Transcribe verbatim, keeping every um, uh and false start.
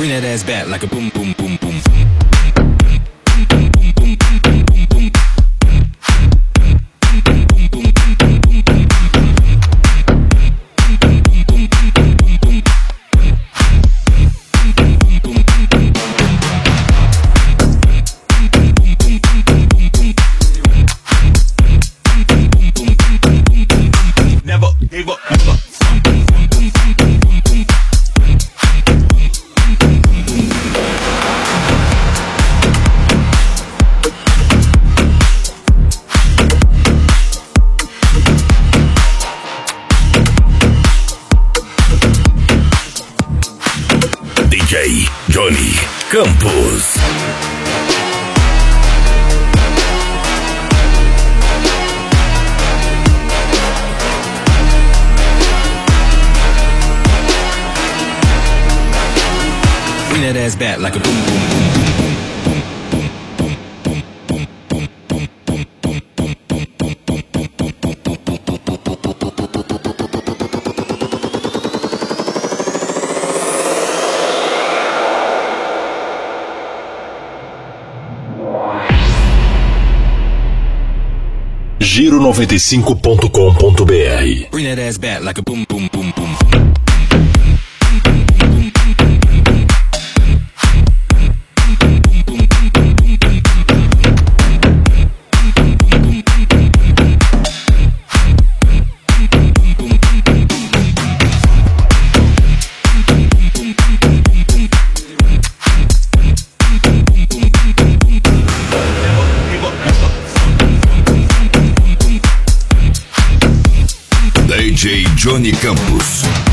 Bring that ass back like a boom, boom, boom, boom. Never gave up, never. D J Johnny Campos. Bring that ass back like a boom, boom, boom, boom, boom. Giro noventa e cinco ponto com ponto br. Bring that ass back like a boom, boom, boom, boom. D J Johnny Campos.